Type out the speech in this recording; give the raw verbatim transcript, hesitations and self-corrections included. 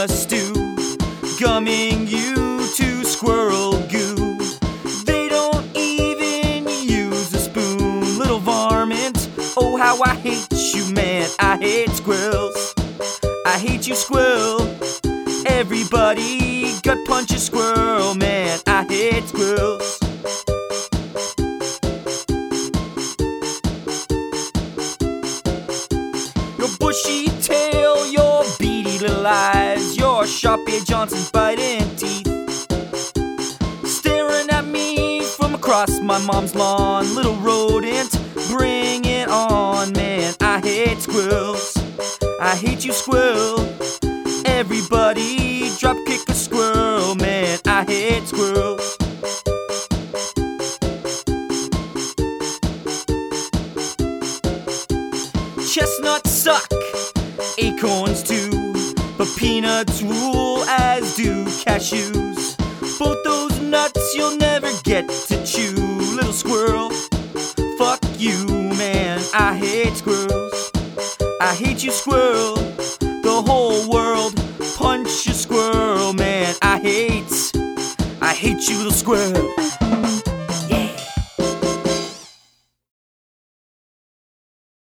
a stew, gumming you to squirrel goo. They don't even use a spoon, little varmint. Oh, how I hate you, man. I hate squirrels. I hate you, squirrel. Everybody gut punch a squirrel, man. I hate squirrels. Your bushy tail, your beady little eyes, your sharp-eared Johnson's biting teeth, staring at me from across my mom's lawn. Little rodent, bring it on, man. I hate squirrels. I hate you, squirrel. Everybody drop kick a squirrel, man. I hate squirrels. Chestnuts suck, acorns too, but peanuts rule, as do cashews. Both those nuts you'll never get to chew. Little squirrel, fuck you, man. I hate squirrels. I hate you, squirrel. The whole world punch a squirrel, man. I hate, I hate you, little squirrel.